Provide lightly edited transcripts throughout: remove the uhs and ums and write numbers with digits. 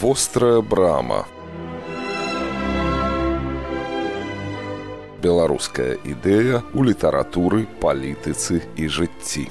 Вострая брама. Беларуская ідэя ў літаратуры, палітыцы і жыцці.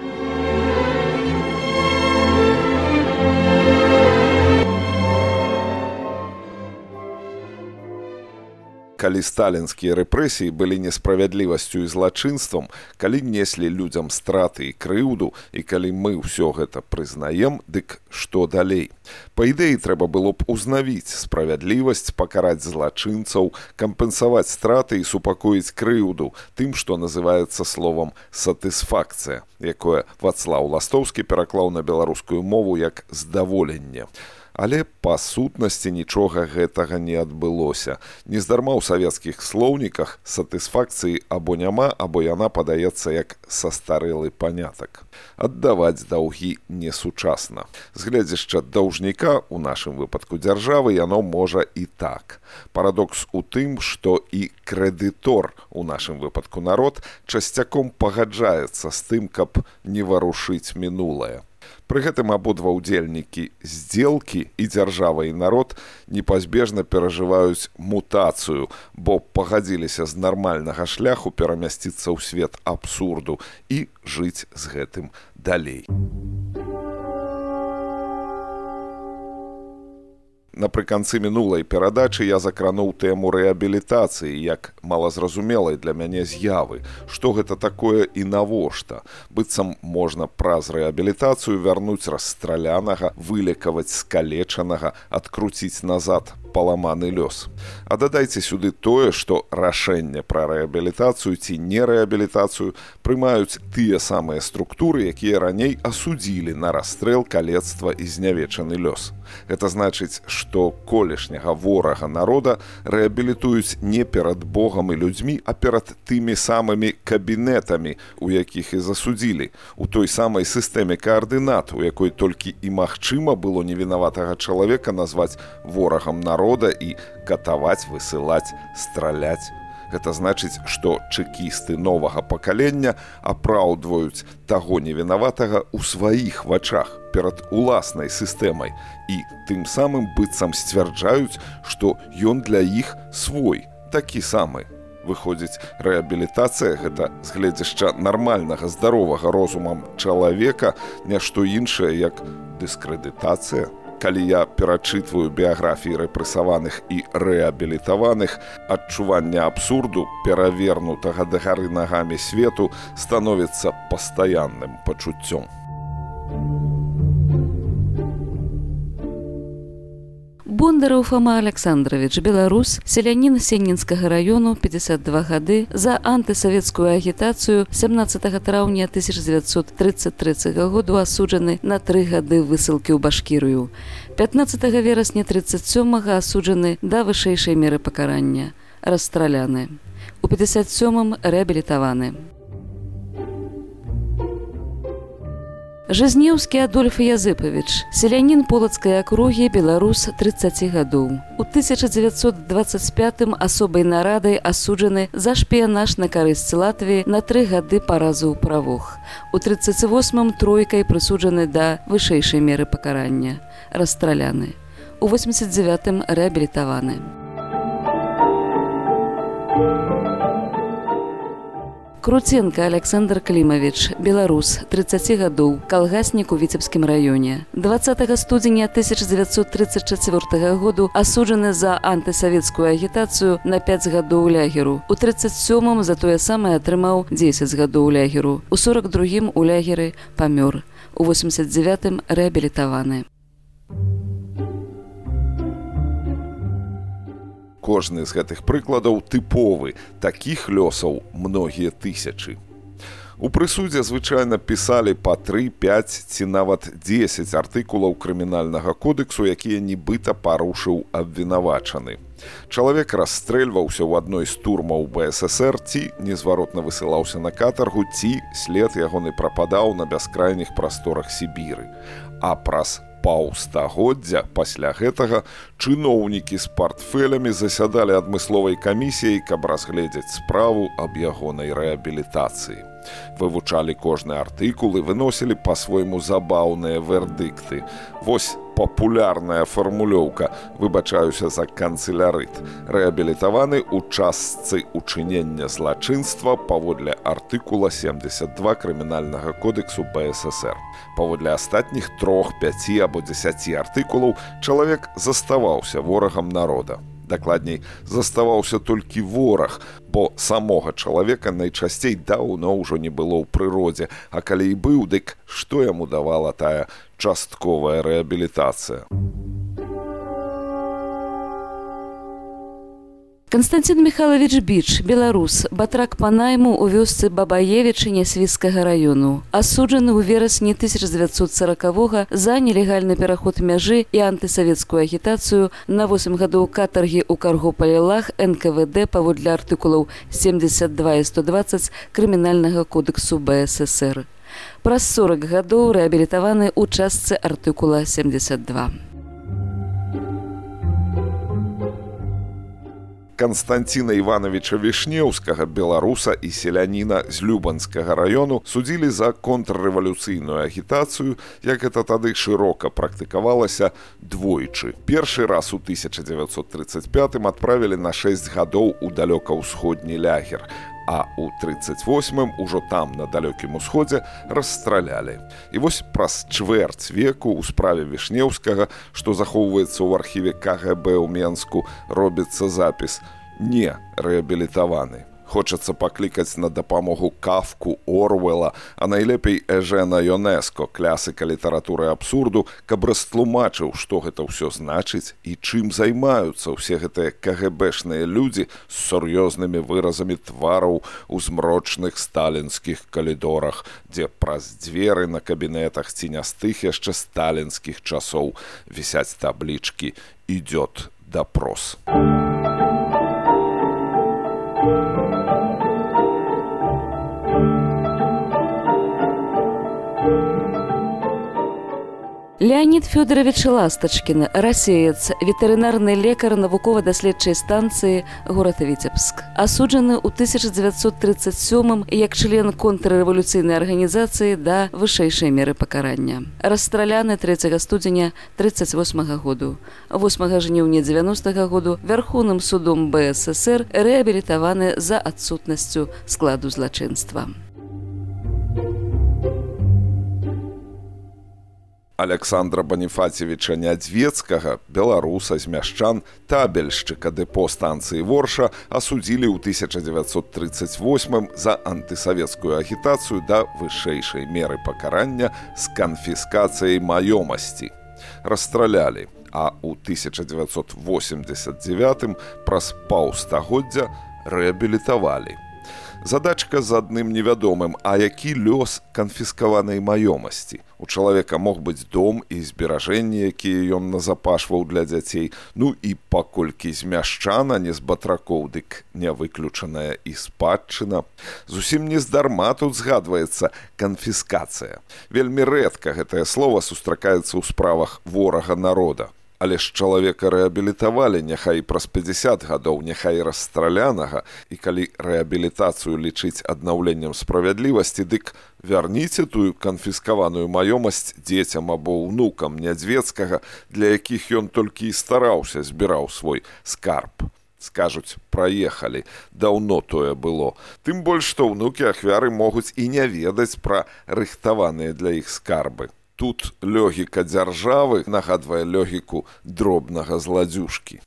Калі сталінскія рэпрэсіі былі несправядлівасцю і злачынствам, калі неслі людзям страты і крыўду, і калі мы ўсё гэта прызнаем, дык што далей? Па ідэі, трэба было б узнавіць справядлівасць, пакараць злачынцаў, кампенсаваць страты і супакоіць крыўду тым, што называецца словам «сатысфакцыя», якое Вацлаў Ластоўскі пераклаў на беларускую мову як «здаволенне». Але па сутнасці нічога гэтага не адбылося. Нездарма ў савецкіх слоўніках сатысфакцыі або няма, або яна падаецца як састарэлы панятак. Аддаваць даўгі несучасна. З гледзяшча даўжніка, у нашым выпадку дзяржавы, яно можа і так. Парадокс у тым, што і крэдытор, у нашым выпадку народ, часцяком пагаджаецца з тым, каб не варушыць мінулае. Пры гэтым абодва ўдзельнікі здзелкі, і дзяржава, і народ, непазбежна перажываюць мутацыю, бо пагадзіліся з нармальнага шляху перамясціцца ў свет абсурду і жыць з гэтым далей. Напрыканцы мінулай перадачы я закрануў тэму рэабілітацыі як малазразумелай для мяне з'явы. Што гэта такое і навошта? Быццам можна праз рэабілітацыю вярнуць расстралянага, вылекаваць скалечанага, адкруціць назад паламаны лёс. А дадайце сюды тое, што рашэнне пра рэабілітацыю ці нерэабілітацыю прымаюць тыя самыя структуры, якія раней асудзілі на расстрэл, калецтва і знявечаны лёс. Гэта значыць, што колішняга ворага народа рэабілітуюць не перад Богам і людзьмі, а перад тымі самымі кабінетамі, у якіх і засудзілі, у той самай сістэме каардынат, у якой толькі і магчыма было невінаватага чалавека назваць ворагам народа і катаваць, высылаць, страляць. Гэта значыць, што чэкісты новага пакалення апраўдваюць таго невінаватага ў сваіх вачах перад уласнай сістэмай і тым самым быццам сцвярджаюць, што ён для іх свой, такі самы. Выходзіць, рэабілітацыя – гэта з гледзяшча нармальнага, здаровага розумам чалавека, не што іншае, як дыскрэдытацыя. Калі я перачытваю біяграфіі рэпрэсаваных і рэабілітаваных, адчуванне абсурду, перавернутага дагары нагамі свету, становіцца пастаянным пачуццём. Бондараў Фама Александрович, беларус, селянін Сеннінскага раёну, 52 гады, за антысавецкую агітацыю 17 траўня 1933 году асуджаны на 3 гады высылкі ў Башкірыю. 15 верасня 37-га асуджаны да вышэйшай меры пакарання, расстраляны. У 57-м рэабілітаваны. Жизнеўскі Адольф Языпавіч, селянін Полацкай акругі, беларус, 30 гадоў. У 1925-м асобай нарадай асуджаны за шпіянаж на карысць Латвіі на 3 гады паразу ў правах. У 38-м тройкай прысуджаны да вышэйшай меры пакарання, расстраляны. У 89-м рэабілітаваны. Круценка Александр Клімавіч, беларус, 30 гадоў, калгаснік у Віцебскім раёне. 20 студзеня 1934 году асуджаны за антысавецкую агітацыю на 5 гадоў лягеру. У 37-м за тое самае атрымаў 10 гадоў лягеру. У 42-м у лягеры памёр. У 89-м рэабілітаваны. Кожны з гэтых прыкладаў тыповы, такіх лёсаў многія тысячы. У прысудзе звычайна пісалі па 3, 5 ці нават 10 артыкулаў крымінальнага кодексу, якія нібыта парушыў абвінавачаны. Чалавек расстрэльваўся ў адной з турмаў БССР, ці незваротна высылаўся на катаргу, ці след ягоны прападаў на бяскрайніх прасторах Сібіры. А праз паўстагоддзя пасля гэтага чыноўнікі з партфелямі засядалі адмысловай камісіяй, каб разгледзець справу аб ягонай рэабілітацыі. Вывучалі кожны артыкул і выносілі па-свойму забаўныя вердыкты. Вось папулярная фармулёўка, выбачаюся за канцелярыт. Рэабілітаваны ў частцы учынення злачынства паводле артыкула 72 Крымінальнага кодексу БССР. Паводле астатніх 3, 5 або 10 артыкулаў чалавек заставаўся ворагам народа. Дакладней, заставаўся толькі вораг, бо самога чалавека найчасцей даўно ўжо не было ў прыродзе, а калі і быў, дык што яму давала тая частковая рэабілітацыя? Константин Михайлович Біч, беларус, батрак па найму ў вёсцы Бабаевічы Нясвіцкага раёну. Асуджаны ў верасні 1940-го за нелегальны пераход мяжы і антысавецкую агітацыю на 8 гадоў катаргі ў Каргопалелах НКВД паводле артыкулаў 72 і 120 Крымінальнага кодексу БССР. Праз 40 гадоў рэабілітаваны ў частцы артыкула 72. Константина Ивановича Вишнеўскага, беларуса і селяніна з Любанскага раёну, судзілі за контррэвалюцыйную агітацыю, як гэта тады шырока практыкавалася, двойчы. Першы раз у 1935-м адправілі на 6 гадоў у далёка-ўсходні лагер, а ў 38-м ужо там, на далёкім усходзе, расстралялі. І вось праз чвэрць веку ў справе Вішнеўскага, што захоўваецца ў архіве КГБ ў Менску, робіцца запіс «Не рэабілітаваны». Хочацца паклікаць на дапамогу Кафку, Орвела, а найлепей Эжена Йонеско, клясыка літаратуры абсурду, каб растлумачыў, што гэта ўсё значыць і чым займаюцца ўсе гэтыя КГБшныя людзі з сур'ёзнымі выразамі твараў у змрочных сталінскіх калідорах, дзе праз дзверы на кабінетах ці не з тых яшчэ сталінскіх часоў вісяць таблічкі «Ідёт допрос». Леонид Фёдорович Ласточкин, расеец, ветэрынарны лекар навукова-даследчай станцыі горад Віцебск. Асуджаны ў 1937-м як член контррэвалюцыйнай арганізацыі да вышэйшай меры пакарання. Расстраляны 3 студзеня 1938 году. 8 жніўня 90-го году Вярхоўным судом БССР рэабілітаваны за адсутнасцю складу злачынства. Александра Баніфацевіча Нядзвецкага, беларуса з мяшчан, табельшчыка дэпо станцыі Ворша, асудзілі ў 1938-м за антысавецкую агітацыю да вышэйшай меры пакарання з канфіскацыяй маёмасці. Расстралялі, а ў 1989-м праз паўстагоддзя рэабілітавалі. Задачка з адным невядомым, а які лёс канфіскаванай маёмасці? У чалавека мог быць дом і зберажэнні, якія ён назапашваў для дзяцей, ну і паколькі з мяшчана, не з батракоў, дык не выключаная і спадчына. Зусім не здарма тут згадваецца канфіскацыя. Вельмі рэдка гэтае слова сустракаецца ў справах ворага народа. Але ж чалавека рэабілітавалі, няхай праз 50 гадоў, няхай расстралянага, і калі рэабілітацыю лічыць аднаўленнем справядлівасці, дык вярніце тую канфіскаваную маёмасць дзецям або ўнукам Нядзвецкага, для якіх ён толькі і стараўся, збіраў свой скарб. Скажуць, праехалі, даўно тое было. Тым больш, што ўнукі ахвяры могуць і не ведаць пра рыхтаваныя для іх скарбы. Тут логіка дзяржавы нагадвае логіку дробнага зладзюжкі.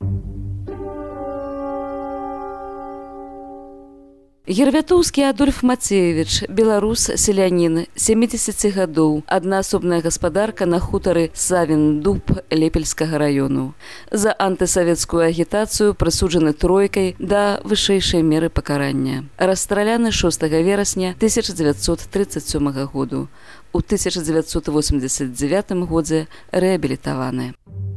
Гервятоўскі Адольф Мацеевич, беларус, селянін, 70 гадоў, аднаасобная гаспадарка на хутары Савін-Дуб Лепельскага раёну. За антысавецкую агітацыю прысуджаны тройкай да вышэйшай меры пакарання. Расстраляны 6 верасня 1937 году. У 1989 годзе рэабілітаваны.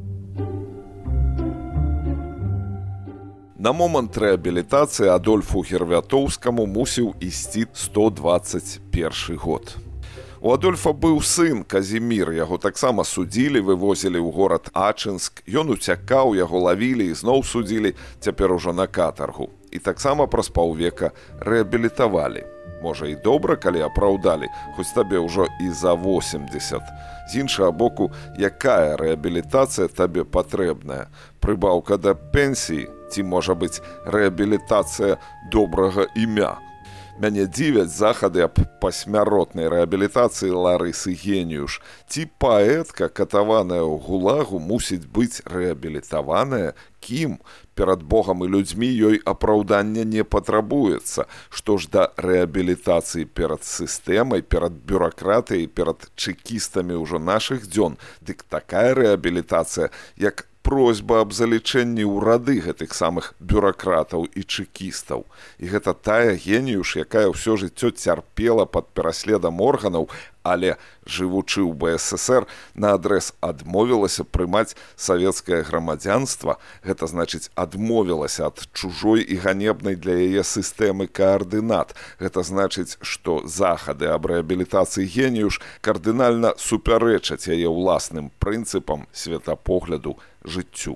На момант рэабілітацыі Адольфу Гервятоўскаму мусіў ісці 121 год. У Адольфа быў сын Казімір, яго таксама судзілі, вывозілі ў горад Ачынск, ён уцякаў, яго лавілі і зноў судзілі, цяпер ужо на катаргу. І таксама праз паўвека рэабілітавалі. Можа і добра, калі апраўдалі, хоць табе ўжо і за 80. З іншага боку, якая рэабілітацыя табе патрэбная? Прыбаўка да пенсіі ці, можа быць, рэабілітацыя добрага імя? Мяне дзівяць захады аб пасмяротнай рэабілітацыі Ларысы Геніюш. Ці паэтка, катаваная ў гулагу, мусіць быць рэабілітаваная? Кім? Перад Богам і людзьмі ёй апраўдання не патрабуецца. Што ж да рэабілітацыі перад сістэмай, перад бюракратыяй, перад чэкістамі ўжо нашых дзён, дык такая рэабілітацыя, як просьба аб залічэнні ў рады гэтых самых бюракратаў і чэкістаў. І гэта тая Геніюш, якая ўсё жыццё цярпела пад пераследам органаў, але, жывучы ў БССР, наадрэз адмовілася прымаць савецкае грамадзянства. Гэта значыць, адмовілася ад чужой і ганебнай для яе сістэмы каардынат. Гэта значыць, што захады аб рэабілітацыі Геніюш кардынальна супярэчаць яе ўласным прынцыпам, светапогляду, жыццю.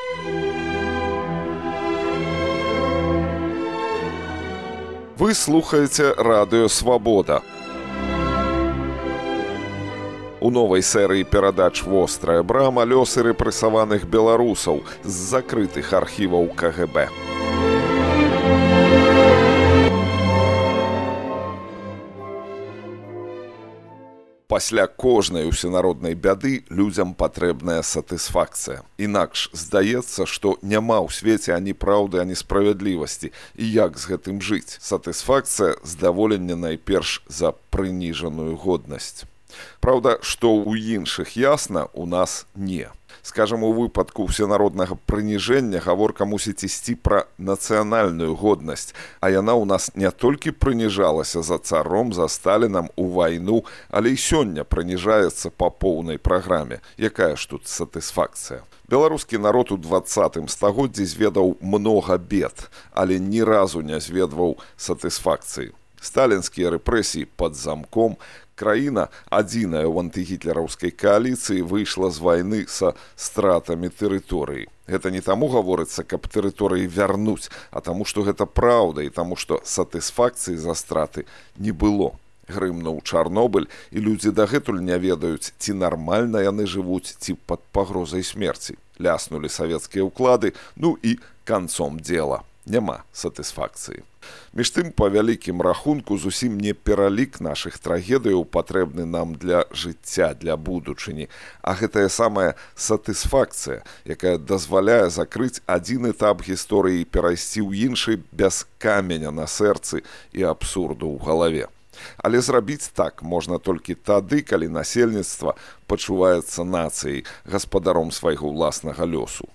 Вы слухаеце Радыё Свабода. У новай серыі перадач «Вострая брама» лёсы рэпрэсаваных беларусаў з закрытых архіваў КГБ. Пасля кожнай усенароднай бяды людзям патрэбная сатысфакцыя. Інакш здаецца, што няма ў свеце ані праўды, ані справядлівасці. І як з гэтым жыць? Сатысфакцыя – здаволенне найперш за прыніжаную годнасць. Праўда, што ў іншых ясна, у нас не. Скажам, у выпадку усенароднага прыніжэння гаворка мусіць ісці пра нацыянальную годнасць, а яна ў нас не толькі прыніжалася за царом, за Сталінам у вайну, але і сёння прыніжаецца па поўнай праграме. Якая ж тут сатысфакцыя? Беларускі народ у 20 стагоддзі зведаў многа бед, але ні разу не зведваў сатысфакцыі. Сталінскія рэпрэсіі пад замком, краіна, адзіная ў антыгітлераўскай кааліцыі, выйшла з вайны са стратамі тэрыторыі. Гэта не таму гаворыцца, каб тэрыторыі вярнуць, а таму, што гэта праўда і таму, што сатысфакцыі за страты не было. Грымнуў Чарнобыль, і людзі дагэтуль не ведаюць, ці нармальна яны жывуць, ці пад пагрозай смерці. Ляснулі савецкія ўклады, ну і канцом дзела. Няма сатысфакцыі. Між тым, па вялікім рахунку, зусім не пералік нашых трагедыяў патрэбны нам для жыцця, для будучыні, а гэтая самая сатысфакцыя, якая дазваляе закрыць адзін этап гісторыі і перайсці ў іншы без каменя на сэрцы і абсурду ў галаве. Але зрабіць так можна толькі тады, калі насельніцтва пачуваецца нацыяй, гаспадаром свайго ўласнага лёсу.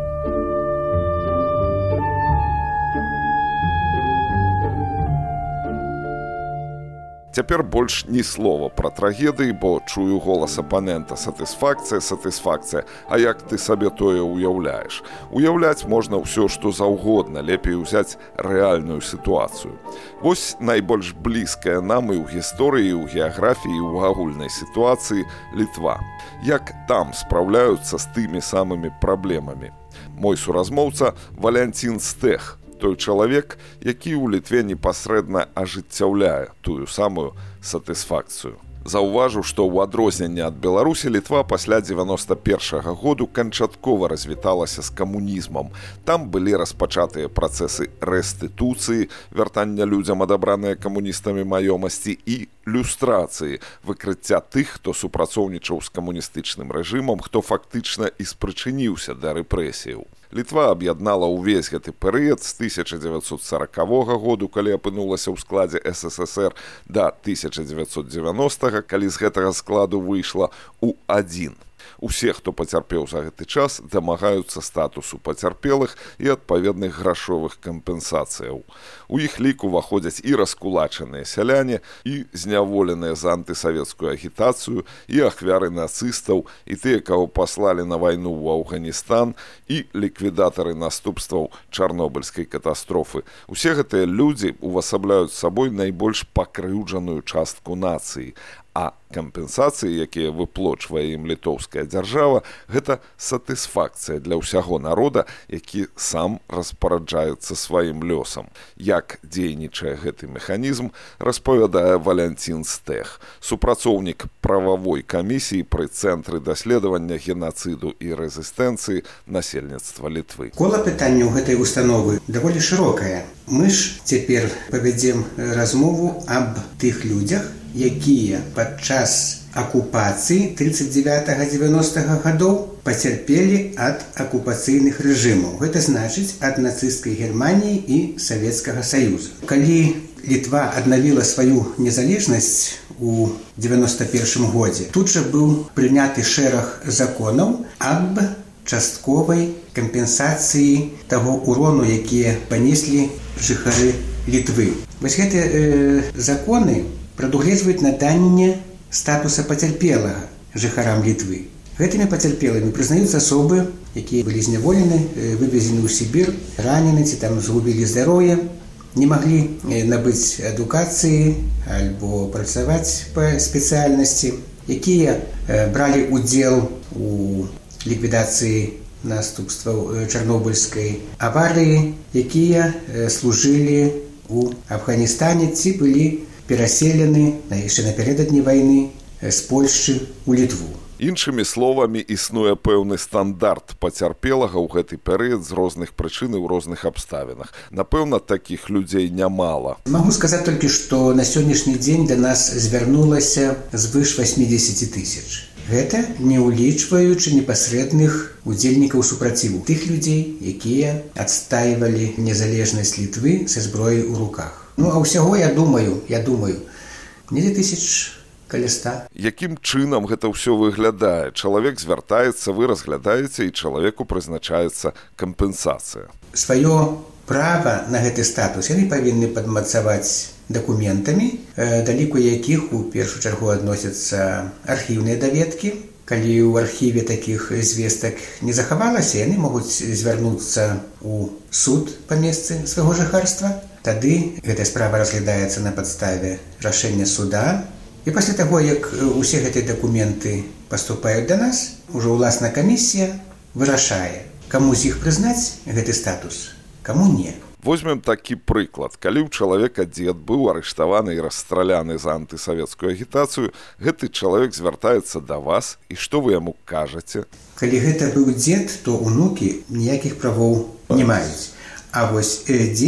Цяпер больш ні слова пра трагедыі, бо чую голас апанента. Сатысфакцыя, сатысфакцыя. А як ты сабе тое ўяўляеш? Уяўляць можна ўсё, што заўгодна, лепей узяць рэальную сітуацыю. Вось найбольш блізкая нам і ў гісторыі, і ў геаграфіі, і ў агульнай сітуацыі Літва. Як там спраўляюцца з тымі самымі праблемамі? Мой суразмоўца Валянцін Стэх, той чалавек, які ў Літве непасрэдна ажыццяўляе тую самую сатысфакцыю. Заўважу, што ў адрозненне ад Беларусі Літва пасля 91-го году канчаткова развіталася з камунізмам. Там былі распачатыя працэсы рэстытуцыі, вяртання людзям адабраныя камуністамі маёмасці і люстрацыі, выкрыцця тых, хто супрацоўнічаў з камуністычным рэжымам, хто фактычна і спрычыніўся да рэпрэсіяў. Літва аб'яднала ўвесь гэты перыяд з 1940 году, калі апынулася ў складзе СССР, да 1990-га, калі з гэтага складу выйшла ў адзін. Усе, хто пацярпеў за гэты час, дамагаюцца статусу пацярпелых і адпаведных грашовых кампенсацыяў. У іх лік уваходзяць і раскулачаныя сяляне, і зняволеныя за антысавецкую агітацыю, і ахвяры нацыстаў, і тыя, каго паслалі на вайну ў Афганістан, і ліквідатары наступстваў Чарнобыльскай катастрофы. Усе гэтыя людзі увасабляюць сабой найбольш пакрыўджаную частку нацыі. А кампенсацыі, якія выплочвае ім літоўская дзяржава, гэта сатысфакцыя для ўсяго народа, які сам распараджаецца сваім лёсам. Як дзейнічае гэты механізм, распавядае Валянцін Стэх, супрацоўнік прававой камісіі пры Цэнтры даследавання генацыду і рэзістэнцыі насельніцтва Літвы. Кола пытанняў гэтай установы даволі шырокае. Мы ж цяпер павядзем размову аб тых людзях, якія падчас акупацыі 39-90-х гадоў пацярпелі ад акупацыйных рэжымаў. Гэта значыць ад нацысцкай Германіі і Савецкага Саюза. Калі Літва аднавіла сваю незалежнасць у 91 годзе, тут жа быў прыняты шэраг законаў аб частковай кампенсацыі таго ўрону, якія панеслі жыхары Літвы. Вось гэтыя законы прадугледжваюць наданне статуса пацярпелага жыхарам Літвы. Гэтымі пацярпелымі прызнаюцца асобы, якія былі зняволены, вывезены ў Сібір, ранены ці там згубілі здароўе, не маглі набыць адукацыі альбо працаваць па спецыяльнасці, якія бралі ўдзел у ліквідацыі наступстваў чарнобыльскай аварыі, якія служылі у Афганістане ці былі пераселены яшчэ напярэдадні вайны з Польшчы ў Літву. Іншымі словамі, існуе пэўны стандарт пацярпелага ў гэты перыяд з розных прычын і ў розных абставінах. Напэўна, такіх людзей нямала. Магу сказаць толькі, што на сённяшні дзень да нас звярнулася звыш 80 тысяч. Гэта не ўлічваючы непасрэдных удзельнікаў супраціву, тых людзей, якія адстаивалі незалежнасць Літвы са зброяй у руках. А ўсяго, я думаю, недзе тысяч каля 100. Якім чынам гэта ўсё выглядае? Чалавек звяртаецца, вы разглядаеце, і чалавеку прызначаецца кампенсацыя. Сваё права на гэты статус яны павінны падмацаваць дакументамі, да ліку якіх у першую чаргу адносяцца архіўныя даведкі. Калі ў архіве такіх звестак не захавалася, яны могуць звярнуцца ў суд па месцы свайго жыхарства. Тады гэтая справа разглядаецца на падставе рашэння суда. І пасля таго, як усе гэтыя дакументы паступаюць да нас, ужо ўласна камісія вырашае, каму з іх прызнаць гэты статус, каму не. Возьмем такі прыклад. Калі ў чалавека дзед быў арыштаваны і расстраляны за антысавецкую агітацыю, гэты чалавек звяртаецца да вас, і што вы яму кажаце? Калі гэта быў дзед, то унукі ніякіх правоў не маюць. А вось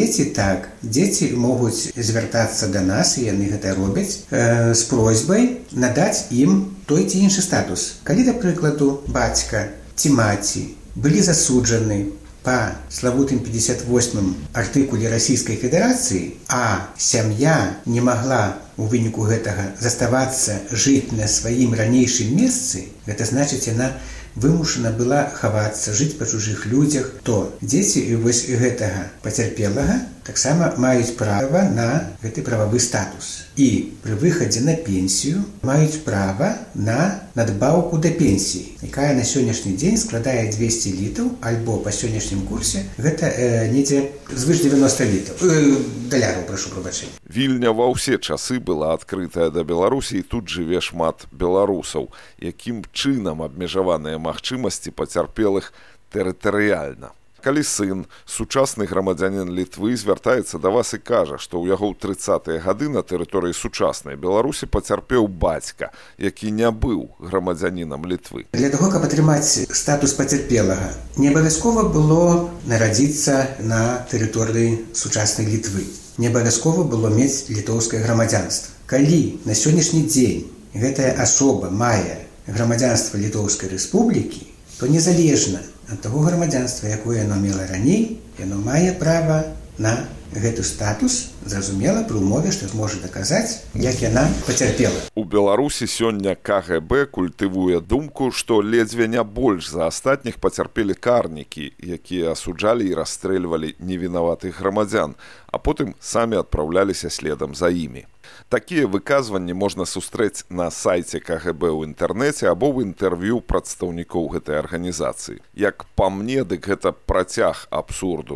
дзеці могуць звяртацца да нас, і яны гэта робяць, з просьбай надаць ім той ці іншы статус. Калі, да прыкладу, бацька ці маці былі засуджаны па славутым 58-м артыкуле Расійскай Федэрацыі, а сям'я не магла у выніку гэтага заставацца жыць на сваім ранейшым месцы, гэта значыць, яна вымушана была хавацца, жыць па чужых людзях, то дзеці вось гэтага пацярпелага таксама маюць права на гэты прававы статус. І пры выхадзе на пенсію маюць права на надбаўку да пенсіі, якая на сённяшні дзень складае 200 літаў, альбо па сённяшнім курсе гэта недзе звыш 90 даляраў, прашу прабачэння. Вільня ва ўсе часы была адкрытая да Беларусі, і тут жыве шмат беларусаў. Якім чынам абмежаваныя магчымасці пацярпелых тэрытарыяльна? Калі сын, сучасны грамадзянін Літвы, звяртаецца да вас і кажа, што ў яго ў 30-е гады на тэрыторыі сучаснай Беларусі пацярпеў бацька, які не быў грамадзянінам Літвы. Для таго, каб атрымаць статус пацярпелага, не абавязкова было нарадзіцца на тэрыторыі сучаснай Літвы. Не абавязкова было мець літоўскае грамадзянства. Калі на сённяшні дзень гэтая асоба мае грамадзянства Літоўскай рэспублікі, то незалежна ад таго грамадзянства, якое яно мела раней, яно мае права на гэты статус, зразумела, пры ўмове, што зможа даказаць, як яна пацярпела. У Беларусі сёння КГБ культывуе думку, што ледзьве не больш за астатніх пацярпелі карнікі, якія асуджалі і расстрэльвалі невінаватых грамадзян, а потым самі адпраўляліся следам за імі. Такія выказванні можна сустрэць на сайце КГБ ў інтэрнэце або ў інтэрв'ю прадстаўнікоў гэтай арганізацыі. Як па мне, дык гэта працяг абсурду.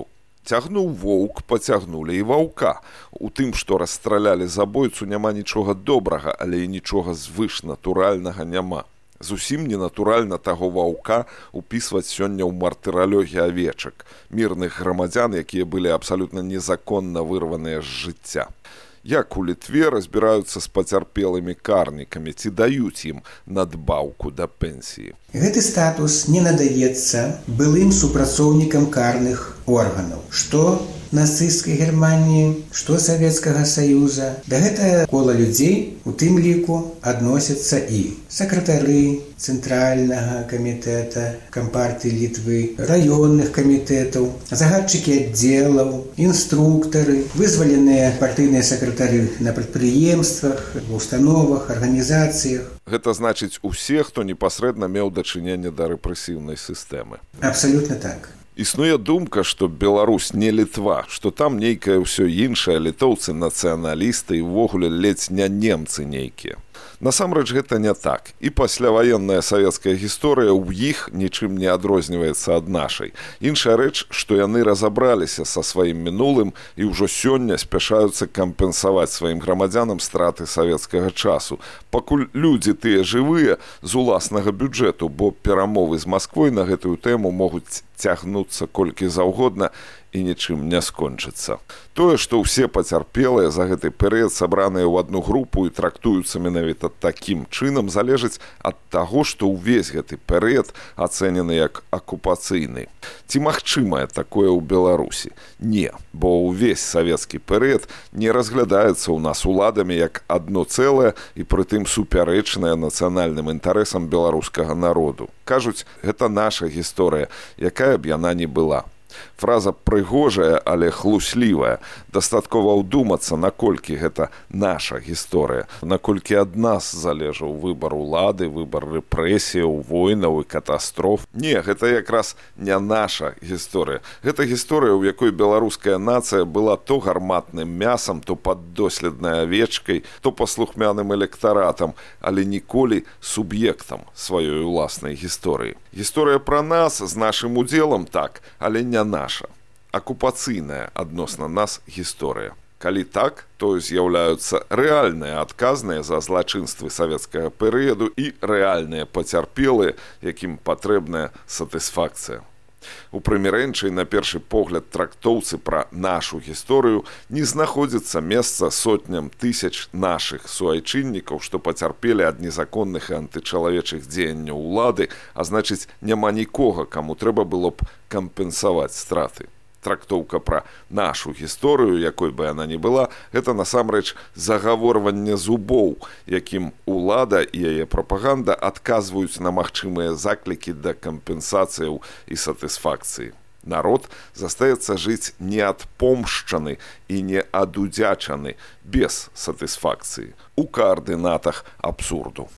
Цягнуў воўк, пацягнулі і ваўка. У тым, што расстралялі забойцу, няма нічога добрага, але і нічога звышнатуральнага няма. Зусім ненатуральна таго ваўка упісваць сёння ў мартыралёгі авечак, мірных грамадзян, якія былі абсалютна незаконна вырваныя з жыцця. Як у Літве разбіраюцца з пацярпелымі карнікамі, ці даюць ім надбаўку да пенсіі? Гэты статус не надаецца былым супрацоўнікам карных органаў, што нацысцкай Германіі, што Савецкага Саюза. Да гэтага кола людзей у тым ліку адносяцца і сакратары Цэнтральнага камітэта Кампартыі Літвы, раённых камітэтаў, загадчыкі аддзелаў, інструктары, вызваленыя партыйныя сакратары на прадпрыемствах, установах, арганізацыях. Гэта значыць усе, хто непасрэдна меў дачыненне да рэпрэсіўнай сістэмы. Абсалютна так. Існуе думка, што Беларусь не Літва, што там нейкае ўсё іншае, літоўцы нацыяналісты і ўвогуле ледзь не немцы нейкія. Насамрэч гэта не так. І пасляваенная савецкая гісторыя ў іх нічым не адрозніваецца ад нашай. Іншая рэч, што яны разабраліся са сваім мінулым і ўжо сёння спяшаюцца кампенсаваць сваім грамадзянам страты савецкага часу. Пакуль людзі тыя жывыя з уласнага бюджэту, бо перамовы з Масквой на гэтую тэму могуць цягнуцца колькі заўгодна і нічым не скончыцца. Тое, што ўсе пацярпелыя за гэты перыяд сабраныя ў адну групу і трактуюцца менавіта такім чынам, залежыць ад таго, што ўвесь гэты перыяд ацэнены як акупацыйны. Ці магчымае такое ў Беларусі? Не, бо ўвесь савецкі перыяд не разглядаецца ў нас уладамі як адно цэлае і прытым супярэчнае нацыянальным інтарэсам беларускага народу. Кажуць, гэта наша гісторыя, якая б яна ні была. Фраза прыгожая, але хлуслівая. Дастаткова ўдумацца, наколькі гэта наша гісторыя, наколькі ад нас залежаў выбар улады, выбар рэпрэсіяў, войнаў і катастроф. Не, гэта якраз не наша гісторыя. Гэта гісторыя, у якой беларуская нацыя была то гарматным мясам, то паддоследнай авечкай, то паслухмяным электаратам, але ніколі суб'ектам сваёй уласнай гісторыі. Гісторыя пра нас з нашым удзелам так, але не наша. Акупацыйная адносна нас гісторыя. Калі так, то з'яўляюцца рэальныя адказныя за злачынствы савецкага перыяду і рэальныя пацярпелыя, якім патрэбная сатысфакцыя. У прымірэнчай, на першы погляд, трактоўцы пра нашу гісторыю не знаходзіцца месца сотням тысяч нашых суайчыннікаў, што пацярпелі ад незаконных і антычалавечых дзеянняў улады, а значыць, няма нікога, каму трэба было б кампенсаваць страты. Трактоўка пра нашу гісторыю, якой бы яна ні была, гэта насамрэч загаворванне зубоў, якім улада і яе прапаганда адказваюць на магчымыя заклікі да кампенсацыяў і сатысфакцыі. Народ застаецца жыць неадпомшчаны і неадудзячаны, без сатысфакцыі, у каардынатах абсурду.